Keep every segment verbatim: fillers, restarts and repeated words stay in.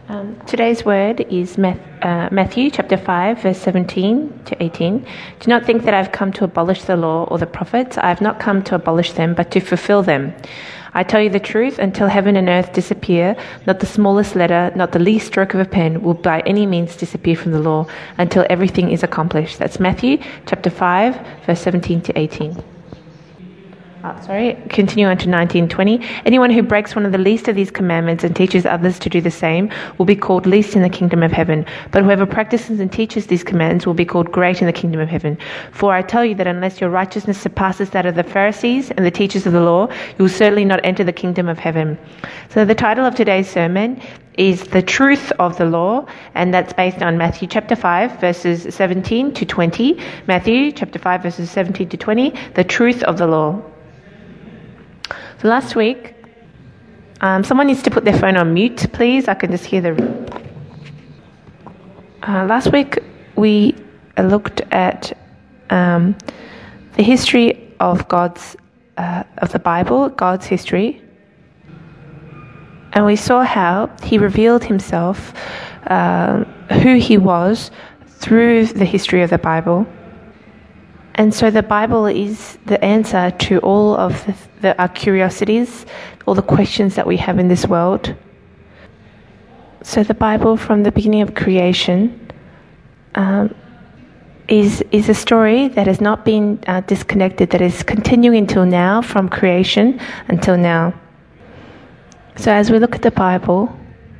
Um, today's word is Math, uh, Matthew chapter five, verse seventeen to eighteen. Do not think that I've come to abolish the law or the prophets. I have not come to abolish them, but to fulfill them. I tell you the truth, until heaven and earth disappear, not the smallest letter, not the least stroke of a pen will by any means disappear from the law until everything is accomplished. That's Matthew chapter five, verse seventeen to eighteen. Oh, sorry, continue on to nineteen twenty. Anyone who breaks one of the least of these commandments and teaches others to do the same will be called least in the kingdom of heaven. But whoever practices and teaches these commands will be called great in the kingdom of heaven. For I tell you that unless your righteousness surpasses that of the Pharisees and the teachers of the law, you will certainly not enter the kingdom of heaven. So the title of today's sermon is The Truth of the Law, and that's based on Matthew chapter five, verses seventeen to twenty. Matthew chapter five, verses seventeen to twenty, The Truth of the Law. So last week, um, someone needs to put their phone on mute, please. I can just hear the... Uh, last week, we looked at um, the history of God's, uh, of the Bible, God's history. And we saw how he revealed himself, uh, who he was, through the history of the Bible. And so the Bible is the answer to all of the, the, our curiosities, all the questions that we have in this world. So the Bible, from the beginning of creation, um, is is a story that has not been uh, disconnected, that is continuing until now, from creation until now. So as we look at the Bible,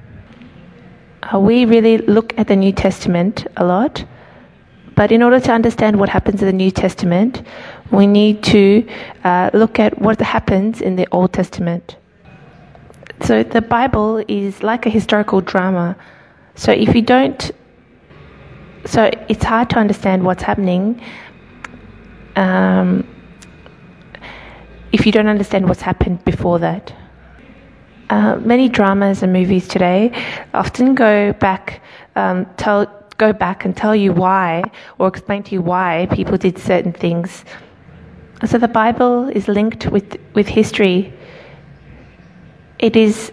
uh, we really look at the New Testament a lot. But in order to understand what happens in the New Testament, we need to uh, look at what happens in the Old Testament. So the Bible is like a historical drama. So if you don't, so it's hard to understand what's happening um, if you don't understand what's happened before that. Uh, many dramas and movies today often go back, um, tell. go back and tell you why, or explain to you why people did certain things. So the Bible is linked with, with history. It is,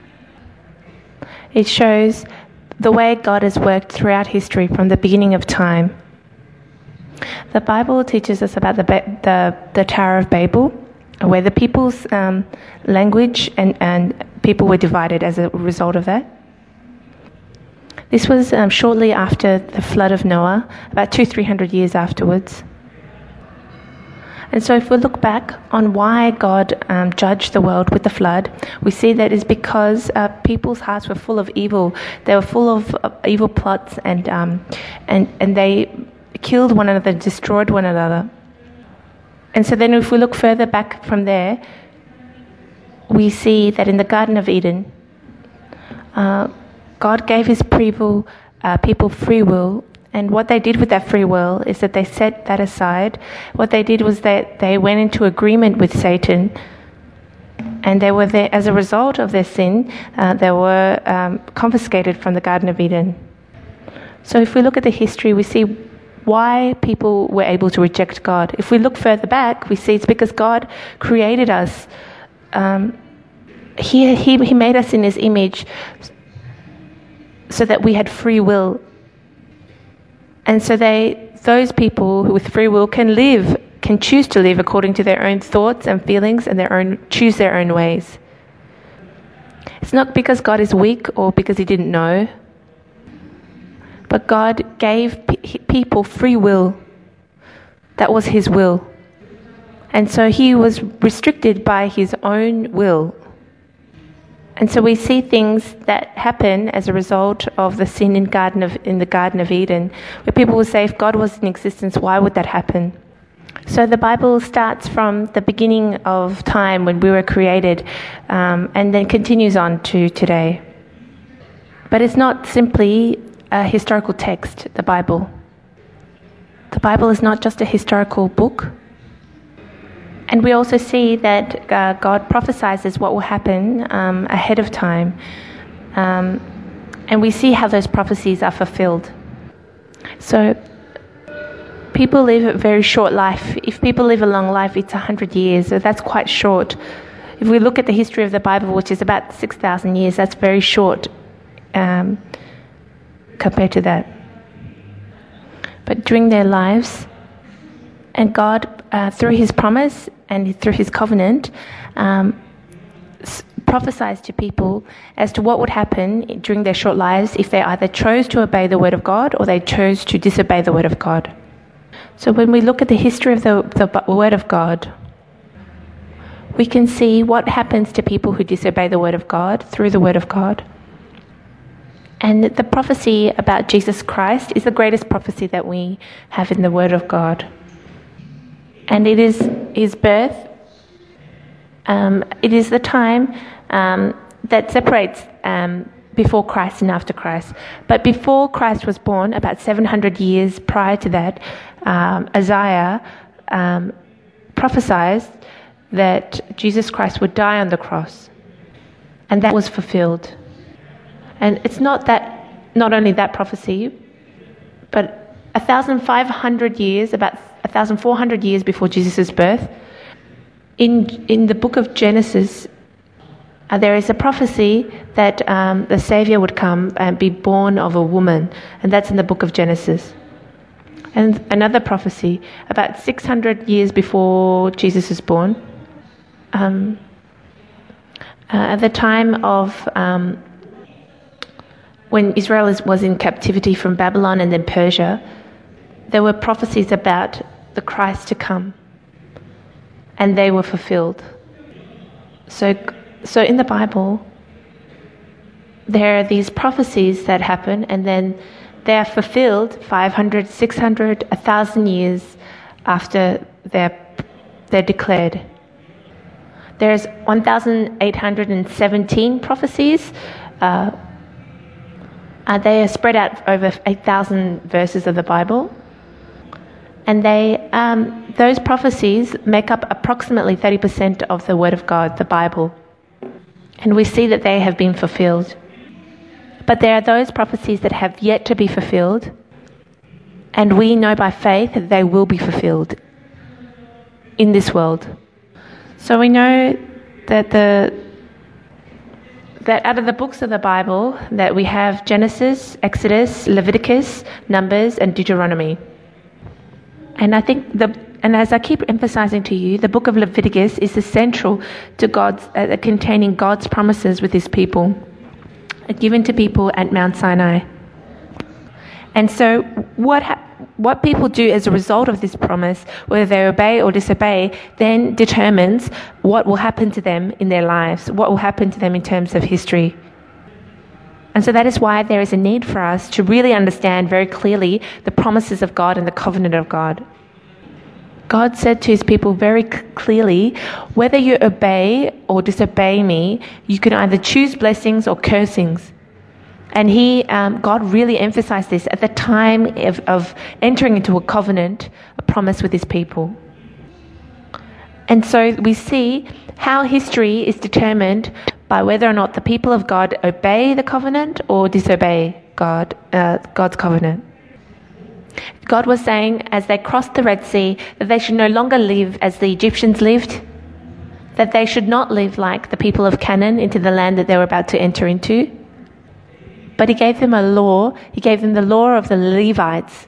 it shows the way God has worked throughout history from the beginning of time. The Bible teaches us about the the, the Tower of Babel, where the people's um, language and, and people were divided as a result of that. This was um, shortly after the flood of Noah, about two, three hundred years afterwards. And so if we look back on why God um, judged the world with the flood, we see that it's because uh, people's hearts were full of evil. They were full of, of evil plots, and um, and and they killed one another, destroyed one another. And so then if we look further back from there, we see that in the Garden of Eden, uh, God gave his people, uh, people free will, and what they did with that free will is that they set that aside. What they did was that they went into agreement with Satan, and they were there as a result of their sin. Uh, they were um, confiscated from the Garden of Eden. So if we look at the history, we see why people were able to reject God. If we look further back, we see it's because God created us. Um, he, he, he made us in his image, so that we had free will. And so they, those people who with free will can live, can choose to live according to their own thoughts and feelings and their own, choose their own ways. It's not because God is weak or because he didn't know, but God gave pe- people free will. That was his will. And so he was restricted by his own will. And so we see things that happen as a result of the sin in Garden of in the Garden of Eden, where people will say, if God was in existence, why would that happen? So the Bible starts from the beginning of time when we were created, um, and then continues on to today. But it's not simply a historical text, the Bible. The Bible is not just a historical book. And we also see that uh, God prophesies what will happen um, ahead of time. Um, and we see how those prophecies are fulfilled. So people live a very short life. If people live a long life, it's one hundred years. So that's quite short. If we look at the history of the Bible, which is about six thousand years, that's very short um, compared to that. But during their lives, and God, uh, through His promise and through His covenant, um, s- prophesies to people as to what would happen during their short lives if they either chose to obey the word of God or they chose to disobey the word of God. So when we look at the history of the, the word of God, we can see what happens to people who disobey the word of God through the word of God. And the prophecy about Jesus Christ is the greatest prophecy that we have in the word of God. And it is His birth. Um, it is the time um, that separates um, before Christ and after Christ. But before Christ was born, about seven hundred years prior to that, um, Isaiah um, prophesied that Jesus Christ would die on the cross. And that was fulfilled. And it's not that, not only that prophecy, but one thousand five hundred years, about one thousand four hundred years before Jesus' birth, in in the book of Genesis, uh, there is a prophecy that um, the Savior would come and be born of a woman, and that's in the book of Genesis. And another prophecy, about six hundred years before Jesus is born, um, uh, at the time of um, when Israel is, was in captivity from Babylon and then Persia, there were prophecies about the Christ to come, and they were fulfilled. So, so in the Bible, there are these prophecies that happen, and then they are fulfilled five hundred, six hundred, one thousand years after they're, they're declared. There's one thousand eight hundred seventeen prophecies. Uh, uh, they are spread out over eight thousand verses of the Bible. And they, um, those prophecies make up approximately thirty percent of the Word of God, the Bible. And we see that they have been fulfilled. But there are those prophecies that have yet to be fulfilled, and we know by faith that they will be fulfilled in this world. So we know that the that out of the books of the Bible that we have Genesis, Exodus, Leviticus, Numbers, and Deuteronomy. And I think the and as I keep emphasizing to you, the book of Leviticus is essential to God's uh, containing God's promises with His people, given to people at Mount Sinai. And so what ha- what people do as a result of this promise, whether they obey or disobey, then determines what will happen to them in their lives, what will happen to them in terms of history. And so that is why there is a need for us to really understand very clearly the promises of God and the covenant of God. God said to His people very c- clearly, whether you obey or disobey me, you can either choose blessings or cursings. And he, um, God really emphasized this at the time of, of entering into a covenant, a promise with His people. And so we see how history is determined by whether or not the people of God obey the covenant or disobey God, uh, God's covenant. God was saying as they crossed the Red Sea that they should no longer live as the Egyptians lived, that they should not live like the people of Canaan into the land that they were about to enter into. But He gave them a law. He gave them the law of the Levites.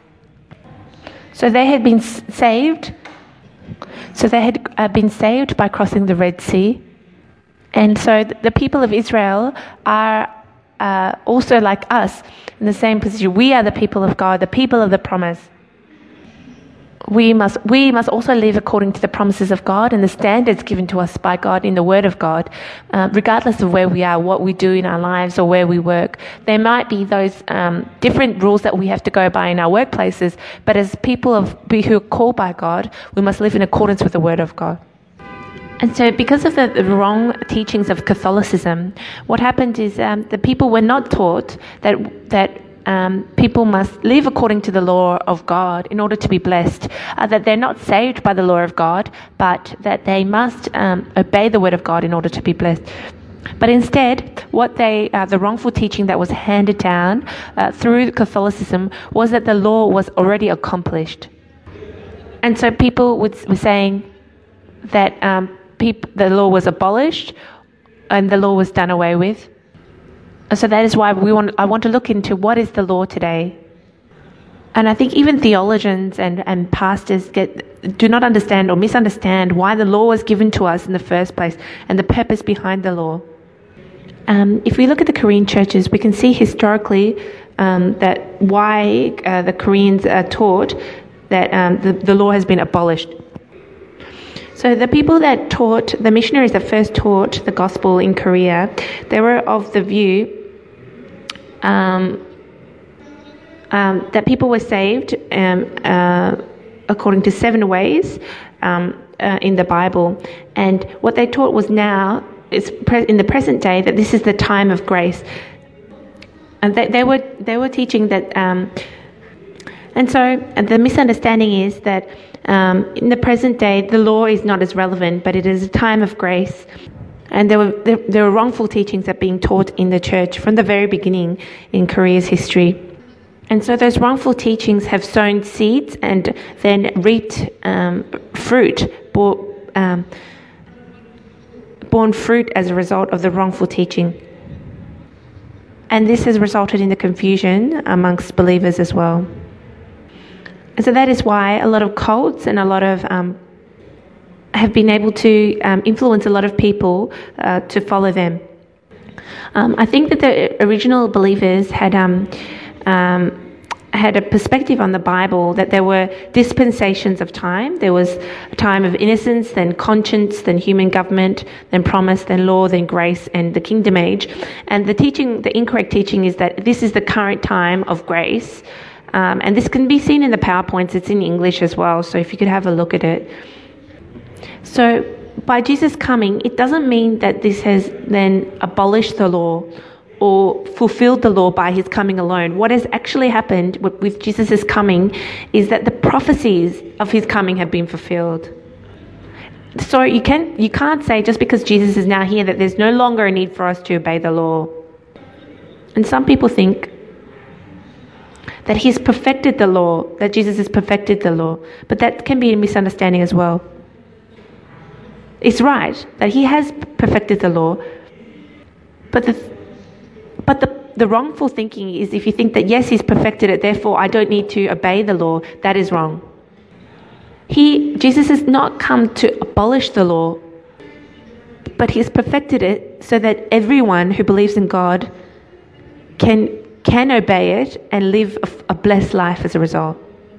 So they had been saved. So they had uh, been saved by crossing the Red Sea. And so the people of Israel are uh, also like us in the same position. We are the people of God, the people of the promise. We must we must also live according to the promises of God and the standards given to us by God in the Word of God, uh, regardless of where we are, what we do in our lives or where we work. There might be those um, different rules that we have to go by in our workplaces, but as people of who are called by God, we must live in accordance with the Word of God. And so because of the, the wrong teachings of Catholicism, what happened is um, the people were not taught that that Um, people must live according to the law of God in order to be blessed, uh, that they're not saved by the law of God, but that they must um, obey the word of God in order to be blessed. But instead, what they, uh, the wrongful teaching that was handed down uh, through Catholicism was that the law was already accomplished. And so people would, were saying that um, peop- the law was abolished and the law was done away with. So that is why we want. I want to look into what is the law today. And I think even theologians and, and pastors get do not understand or misunderstand why the law was given to us in the first place and the purpose behind the law. Um, if we look at the Korean churches, we can see historically um, that why uh, the Koreans are taught that um, the, the law has been abolished. So the people that taught, the missionaries that first taught the gospel in Korea, they were of the view um, um, that people were saved um, uh, according to seven ways um, uh, in the Bible. And what they taught was now, is pre- in the present day, that this is the time of grace. And they, they were they were teaching that, um, and so and the misunderstanding is that um, in the present day the law is not as relevant, but it is a time of grace. And there were there, there were wrongful teachings that are being taught in the church from the very beginning in Korea's history. And so those wrongful teachings have sown seeds and then reaped um, fruit, bore, um, borne fruit as a result of the wrongful teaching. And this has resulted in the confusion amongst believers as well. And so that is why a lot of cults and a lot of um, have been able to um, influence a lot of people uh, to follow them. Um, I think that the original believers had um, um, had a perspective on the Bible that there were dispensations of time. There was a time of innocence, then conscience, then human government, then promise, then law, then grace, and the kingdom age. And the teaching, the incorrect teaching is that this is the current time of grace. Um, and this can be seen in the PowerPoints. It's in English as well, so if you could have a look at it. So by Jesus coming, it doesn't mean that this has then abolished the law or fulfilled the law by his coming alone. What has actually happened with Jesus' coming is that the prophecies of his coming have been fulfilled. So you can you can't say just because Jesus is now here that there's no longer a need for us to obey the law. And some people think that he's perfected the law, that Jesus has perfected the law, but that can be a misunderstanding as well. It's right that he has perfected the law, but the But the, the wrongful thinking is if you think that, yes, he's perfected it, therefore I don't need to obey the law, that is wrong. He, Jesus has not come to abolish the law, but he's perfected it so that everyone who believes in God can, can obey it and live a, a blessed life as a result.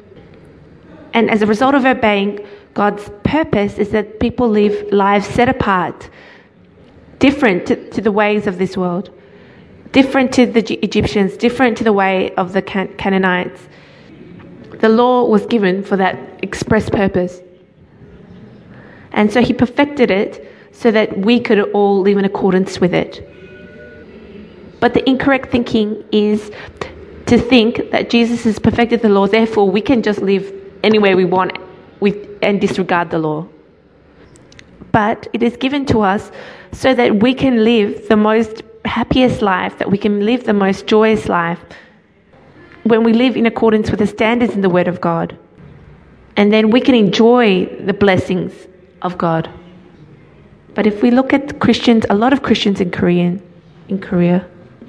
And as a result of obeying, God's purpose is that people live lives set apart, different to, to the ways of this world. Different to the Egyptians, different to the way of the Can- Canaanites. The law was given for that express purpose. And so he perfected it so that we could all live in accordance with it. But the incorrect thinking is to think that Jesus has perfected the law, therefore we can just live anywhere we want with, and disregard the law. But it is given to us so that we can live the most happiest life, that we can live the most joyous life when we live in accordance with the standards in the Word of God. And then we can enjoy the blessings of God. But if we look at Christians, a lot of Christians in Korean, in Korea,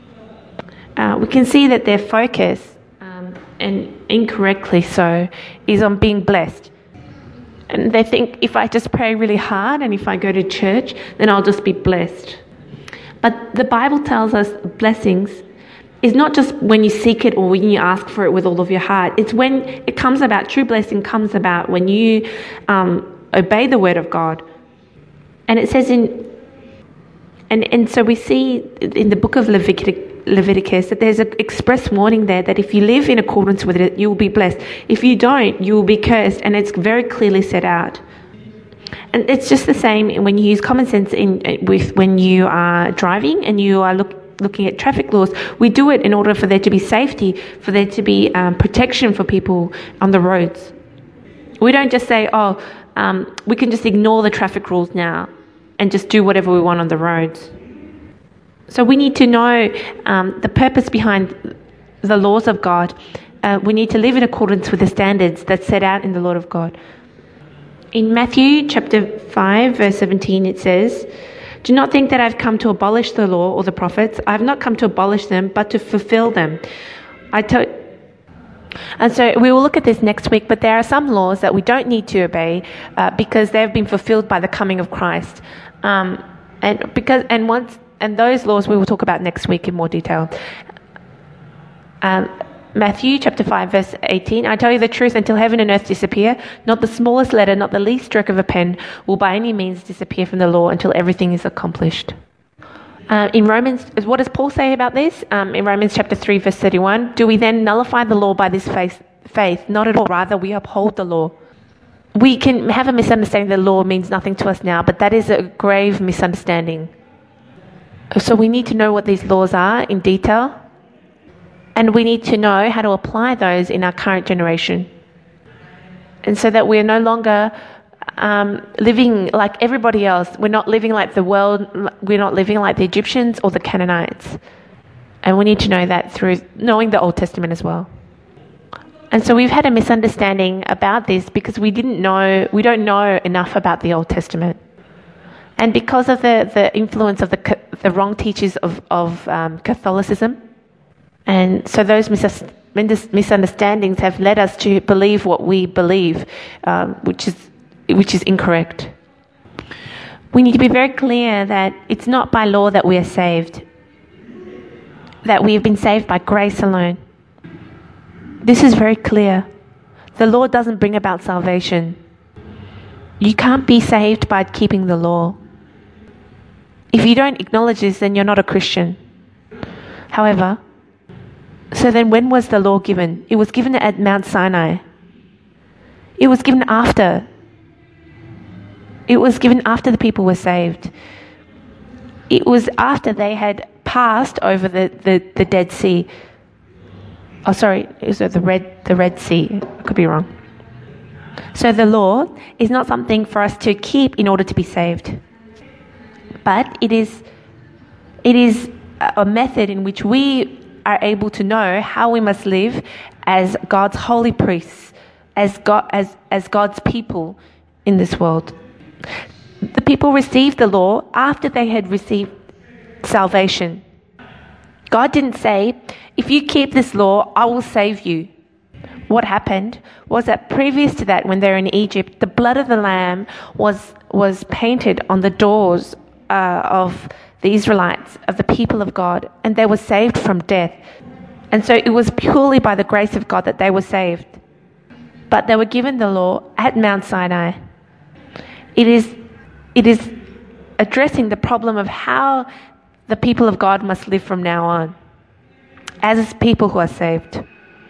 uh, we can see that their focus, um, and incorrectly so, is on being blessed. And they think, if I just pray really hard and if I go to church, then I'll just be blessed. But the Bible tells us blessings is not just when you seek it or when you ask for it with all of your heart. It's when it comes about, true blessing comes about when you um, obey the word of God. And it says in, and, and so we see in the book of Leviticus, Leviticus that there's an express warning there that if you live in accordance with it, you will be blessed. If you don't, you will be cursed. And it's very clearly set out. And it's just the same when you use common sense in with when you are driving and you are look, looking at traffic laws. We do it in order for there to be safety, for there to be um, protection for people on the roads. We don't just say, oh, um, we can just ignore the traffic rules now and just do whatever we want on the roads. So we need to know um, the purpose behind the laws of God. Uh, we need to live in accordance with the standards that's set out in the Lord of God. In Matthew chapter five, verse seventeen, it says, Do not think that I've come to abolish the law or the prophets. I have not come to abolish them, but to fulfill them. I tell. And so we will look at this next week, but there are some laws that we don't need to obey uh, because they've been fulfilled by the coming of Christ. Um, and because and once and those laws we will talk about next week in more detail. Um, Matthew chapter five verse eighteen, I tell you the truth, until heaven and earth disappear, not the smallest letter, not the least stroke of a pen will by any means disappear from the law until everything is accomplished. Uh, in Romans, what does Paul say about this? Um, in Romans chapter three verse thirty-one, do we then nullify the law by this faith? faith? Not at all, rather we uphold the law. We can have a misunderstanding that law means nothing to us now, but that is a grave misunderstanding. So we need to know what these laws are in detail. And we need to know how to apply those in our current generation. And so that we're no longer um, living like everybody else. We're not living like the world. We're not living like the Egyptians or the Canaanites. And we need to know that through knowing the Old Testament as well. And so we've had a misunderstanding about this because we didn't know, we don't know enough about the Old Testament. And because of the, the influence of the the wrong teachers of, of um, Catholicism. And so those misunderstandings have led us to believe what we believe, um, which is which is incorrect. We need to be very clear that it's not by law that we are saved, that we have been saved by grace alone. This is very clear. The law doesn't bring about salvation. You can't be saved by keeping the law. If you don't acknowledge this, then you're not a Christian. However, so then when was the law given? It was given at Mount Sinai. It was given after. It was given after the people were saved. It was after they had passed over the, the, the Dead Sea. Oh, sorry, it was the Red, the Red Sea. I could be wrong. So the law is not something for us to keep in order to be saved. But it is, it is a method in which we are able to know how we must live as God's holy priests, as God, as, as God's people in this world. The people received the law after they had received salvation. God didn't say, if you keep this law, I will save you. What happened was that previous to that, when they were in Egypt, the blood of the lamb was was painted on the doors uh, of the Israelites, of the people of God, and they were saved from death. And so it was purely by the grace of God that they were saved. But they were given the law at Mount Sinai. It is, it is addressing the problem of how the people of God must live from now on, as people who are saved.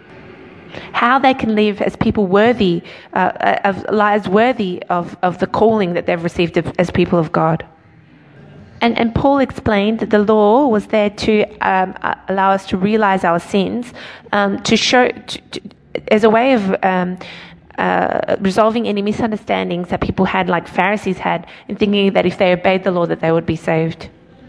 How they can live as people worthy, uh, of, as worthy of, of the calling that they've received as people of God. And, and Paul explained that the law was there to um, allow us to realize our sins, um, to show, to, to, as a way of um, uh, resolving any misunderstandings that people had, like Pharisees had, in thinking that if they obeyed the law that they would be saved.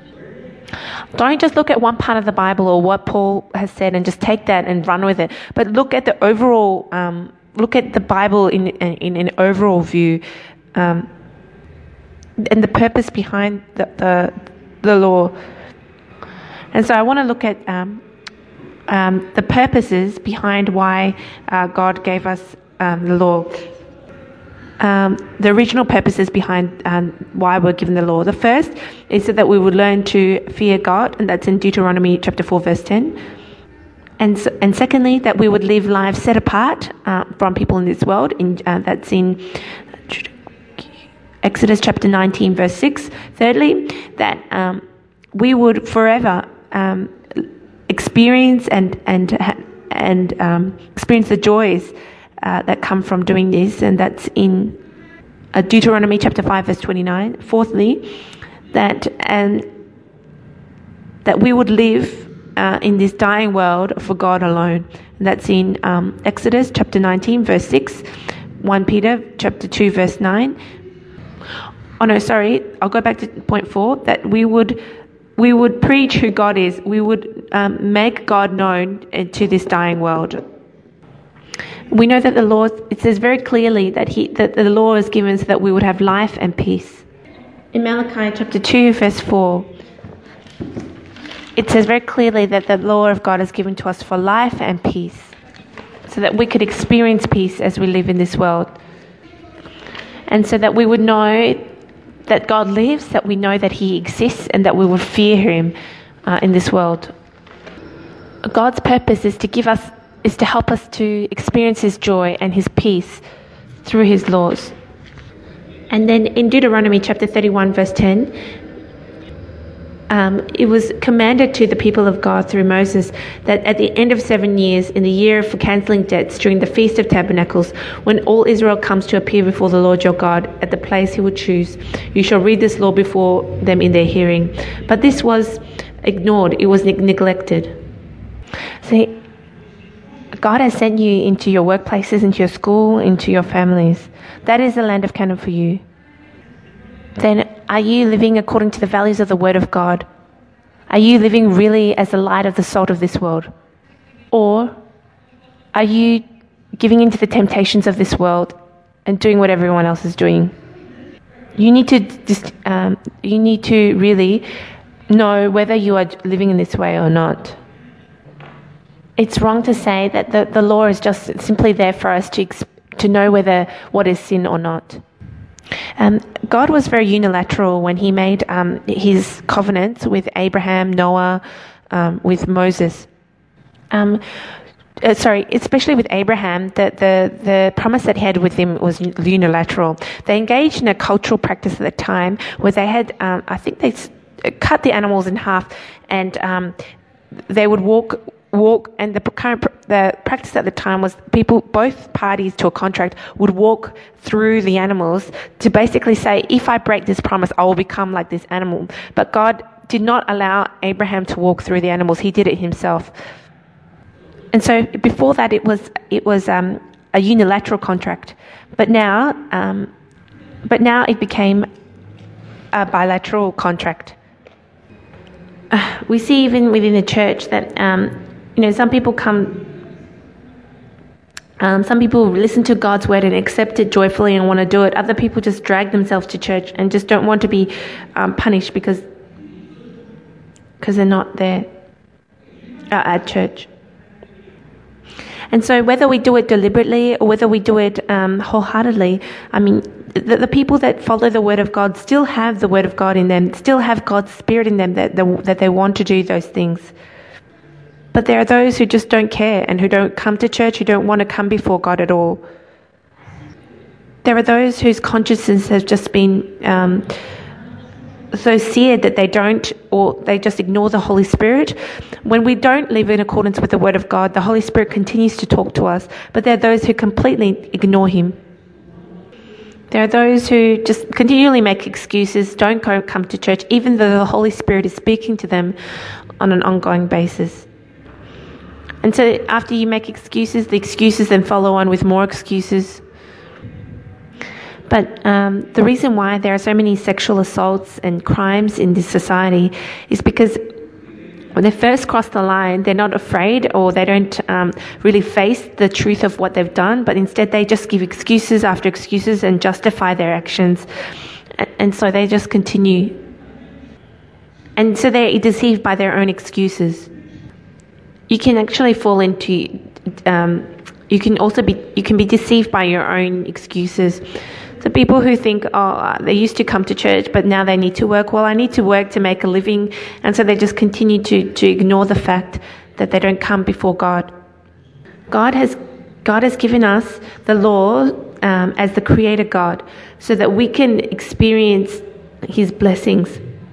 Don't just look at one part of the Bible or what Paul has said and just take that and run with it, but look at the overall, um, look at the Bible in, in, in an overall view. Um, and the purpose behind the, the the law. And so I want to look at um, um, the purposes behind why uh, God gave us um, the law. Um, the original purposes behind um, why we're given the law. The first is so that we would learn to fear God, and that's in Deuteronomy chapter four, verse ten. And so, and secondly, that we would live lives set apart uh, from people in this world. In uh, that's in Exodus chapter nineteen, verse six. Thirdly, that um, we would forever um, experience and and and um, experience the joys uh, that come from doing this, and that's in uh, Deuteronomy chapter five, verse twenty-nine. Fourthly, that and that we would live uh, in this dying world for God alone, and that's in um, Exodus chapter nineteen, verse six. First Peter chapter two, verse nine. Oh no, sorry, I'll go back to point four, that we would we would preach who God is. We would um, make God known to this dying world. We know that the law, it says very clearly that he that the law is given so that we would have life and peace. In Malachi chapter two, verse four, it says very clearly that the law of God is given to us for life and peace, so that we could experience peace as we live in this world. And so that we would know that God lives, that we know that he exists, and that we would fear him uh, in this world. God's purpose is to give us, is to help us to experience his joy and his peace through his laws. And then in Deuteronomy chapter thirty-one, verse ten, Um, it was commanded to the people of God through Moses that at the end of seven years, in the year for cancelling debts, during the Feast of Tabernacles, when all Israel comes to appear before the Lord your God at the place he will choose, you shall read this law before them in their hearing. But this was ignored. It was neglected. See, God has sent you into your workplaces, into your school, into your families. That is the land of Canaan for you. Then are you living according to the values of the Word of God? Are you living really as the light of the salt of this world? Or are you giving into the temptations of this world and doing what everyone else is doing? You need to just, um, you need to really know whether you are living in this way or not. It's wrong to say that the, the law is just simply there for us to to know whether what is sin or not. Um, God was very unilateral when he made um, his covenants with Abraham, Noah, um, with Moses. Um, uh, sorry, especially with Abraham, the, the, the promise that he had with him was unilateral. They engaged in a cultural practice at the time where they had, um, I think they s- cut the animals in half, and um, they would walk walk and the current the practice at the time was people, both parties to a contract, would walk through the animals to basically say, if I break this promise, I will become like this animal. But God did not allow Abraham to walk through the animals. He did it himself. And so before that, it was it was um, a unilateral contract. But now, um, but now it became a bilateral contract. Uh, we see even within the church that um, you know, some people come, um, some people listen to God's word and accept it joyfully and want to do it. Other people just drag themselves to church and just don't want to be um, punished because because they're not there uh, at church. And so whether we do it deliberately or whether we do it um, wholeheartedly, I mean, the, the people that follow the word of God still have the word of God in them, still have God's spirit in them that, that they want to do those things. But there are those who just don't care and who don't come to church, who don't want to come before God at all. There are those whose consciences have just been um, so seared that they don't, or they just ignore the Holy Spirit. When we don't live in accordance with the Word of God, the Holy Spirit continues to talk to us, but there are those who completely ignore Him. There are those who just continually make excuses, don't go, come to church, even though the Holy Spirit is speaking to them on an ongoing basis. And so after you make excuses, the excuses then follow on with more excuses. But um, the reason why there are so many sexual assaults and crimes in this society is because when they first cross the line, they're not afraid, or they don't um, really face the truth of what they've done, but instead they just give excuses after excuses and justify their actions. And so they just continue. And so they're deceived by their own excuses. You can actually fall into, um, you can also be, you can be deceived by your own excuses. So people who think, oh, they used to come to church, but now they need to work. Well, I need to work to make a living. And so they just continue to, to ignore the fact that they don't come before God. God has, God has given us the law um, as the Creator God so that we can experience His blessings.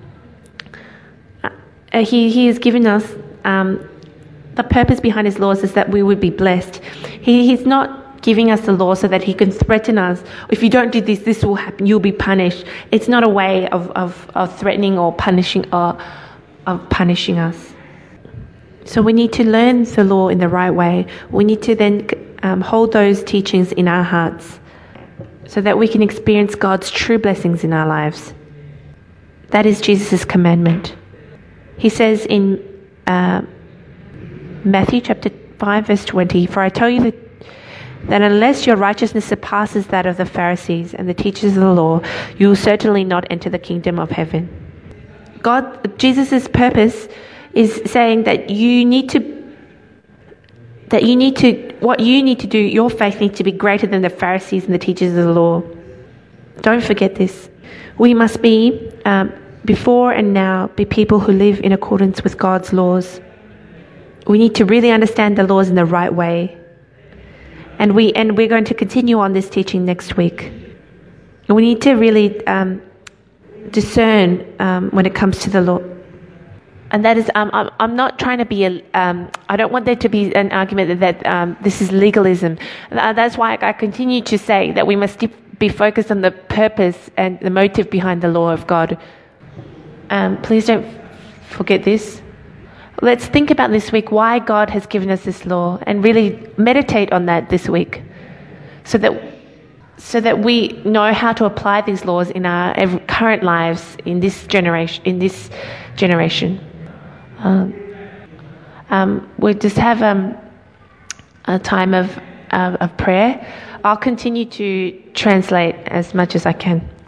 Uh, he, he has given us, um, the purpose behind His laws is that we would be blessed. He, he's not giving us the law so that He can threaten us. If you don't do this, this will happen. You'll be punished. It's not a way of, of, of threatening or punishing or of punishing us. So we need to learn the law in the right way. We need to then um, hold those teachings in our hearts so that we can experience God's true blessings in our lives. That is Jesus' commandment. He says in uh, Matthew chapter five verse twenty, "For I tell you that that unless your righteousness surpasses that of the Pharisees and the teachers of the law, you will certainly not enter the kingdom of heaven. God, Jesus' purpose is saying that you need to, that you need to, what you need to do, your faith needs to be greater than the Pharisees and the teachers of the law. Don't forget this. We must be, um, before and now, be people who live in accordance with God's laws. We need to really understand the laws in the right way. And, we, and we're going to continue on this teaching next week. And we need to really um, discern um, when it comes to the law. And that is, um, I'm, I'm not trying to be, a, um, I don't want there to be an argument that, that um, this is legalism. Uh, that's why I continue to say that we must be focused on the purpose and the motive behind the law of God. Um, please don't forget this. Let's think about this week why God has given us this law and really meditate on that this week so that so that we know how to apply these laws in our current lives in this generation in this generation. Um, um, we'll just have um, a time of, uh, of prayer. I'll continue to translate as much as I can.